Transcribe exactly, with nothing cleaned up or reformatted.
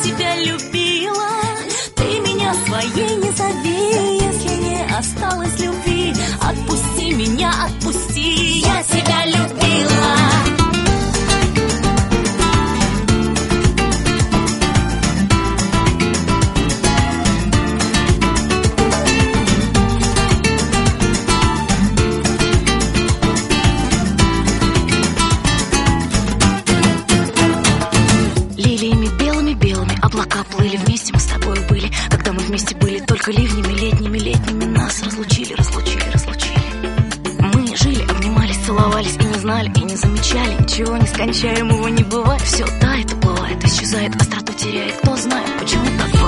тебя любила. Ты меня своей не зови, если не осталось любви. Отпусти меня, отпусти, я тебя любила. Облака плыли, вместе мы с тобой были. Когда мы вместе были, только ливнями, летними, летними нас разлучили, разлучили, разлучили. Мы жили, обнимались, целовались и не знали, и не замечали ничего нескончаемого не бывает. Все тает, уплывает, исчезает, остроту теряет. Кто знает, почему так?